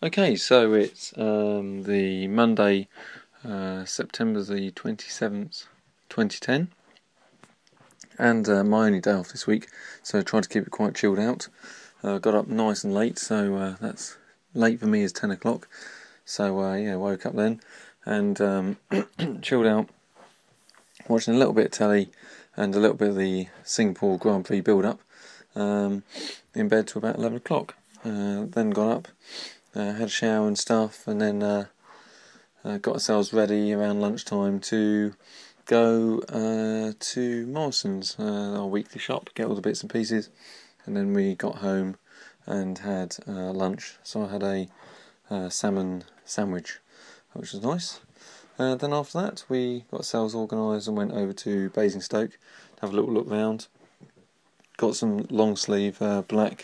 Okay, so it's the Monday, September the 27th, 2010, and my only day off this week, so I tried to keep it quite chilled out. Got up nice and late, so that's late for me is 10 o'clock, so yeah, woke up then and chilled out, watching a little bit of telly and a little bit of the Singapore Grand Prix build-up, in bed till about 11 o'clock. Then got up, had a shower and stuff, and then got ourselves ready around lunchtime to go to Morrison's, our weekly shop, get all the bits and pieces, and then we got home and had lunch. So I had a salmon sandwich, which was nice. Then after that we got ourselves organised and went over to Basingstoke to have a little look round. Got some long sleeve black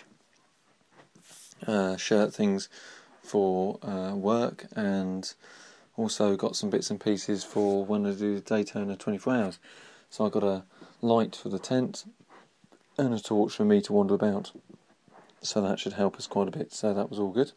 shirt things for work, and also got some bits and pieces for when I do the Daytona 24 hours. So I got a light for the tent and a torch for me to wander about. So that should help us quite a bit. So that was all good.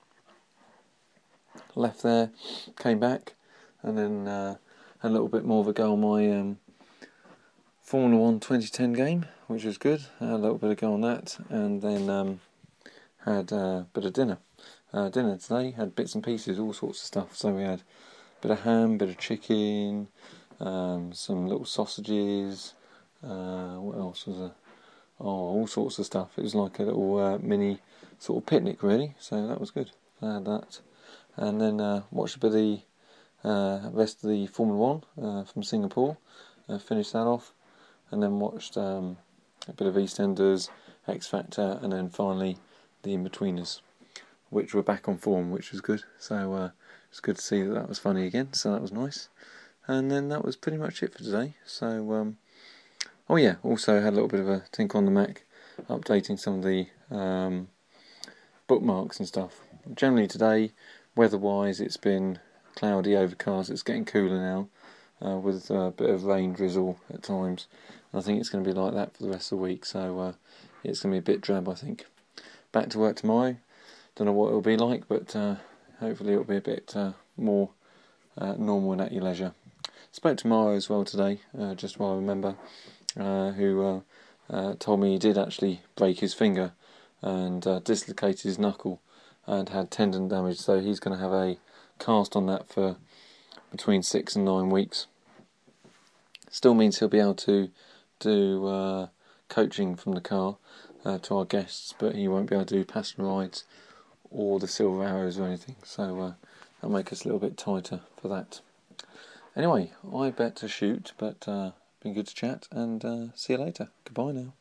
Left there, came back, and then had a little bit more of a go on my Formula 1 2010 game, which was good. Had a little bit of go on that, and then had a bit of dinner. Dinner today had bits and pieces, all sorts of stuff. So we had bit of ham, bit of chicken, some little sausages, what else was there? Oh, all sorts of stuff. It was like a little mini sort of picnic really, so that was good. I had that. And then watched a bit of the rest of the Formula 1 from Singapore, finished that off, and then watched a bit of EastEnders, X Factor, and then finally the In-Betweeners, which were back on form, which was good. So it's good to see that was funny again, so that was nice. And then that was pretty much it for today. So, oh yeah, also had a little bit of a tinkle on the Mac, updating some of the bookmarks and stuff. Generally today, weather-wise, it's been cloudy, overcast. It's getting cooler now, with a bit of rain drizzle at times. And I think it's going to be like that for the rest of the week, so it's going to be a bit drab, I think. Back to work tomorrow. Don't know what it'll be like, but hopefully it'll be a bit more normal and at your leisure. Spoke to Mario as well today, just while I remember, who told me he did actually break his finger and dislocated his knuckle and had tendon damage, so he's going to have a cast on that for between 6 and 9 weeks. Still means he'll be able to do coaching from the car to our guests, but he won't be able to do passenger rides or the Silver Arrows or anything, so that'll make us a little bit tighter for that. Anyway, I better shoot, but been good to chat, and see you later. Goodbye now.